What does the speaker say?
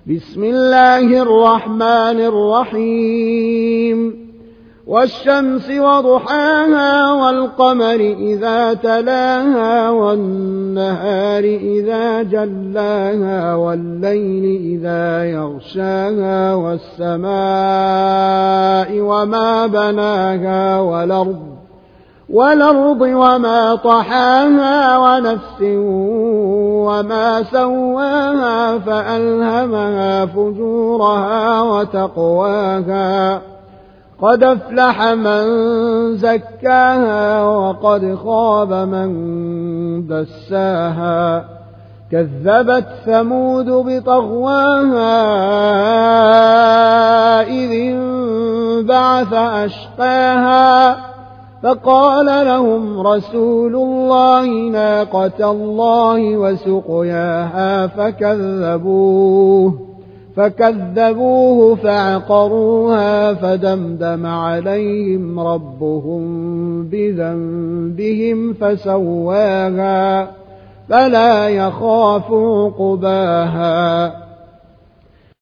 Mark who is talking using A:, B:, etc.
A: بسم الله الرحمن الرحيم والشمس وضحاها والقمر إذا تلاها والنهار إذا جلاها والليل إذا يغشاها والسماء وما بناها والأرض وما طحاها ونفس وما سواها فألهمها فجورها وتقواها قد أفلح من زكاها وقد خاب من دساها كذبت ثمود بطغواها إذ انبعث أشقاها فقال لهم رسول الله ناقة الله وسقياها فكذبوه فعقروها فدمدم عليهم ربهم بذنبهم فسواها فلا يخاف عقباها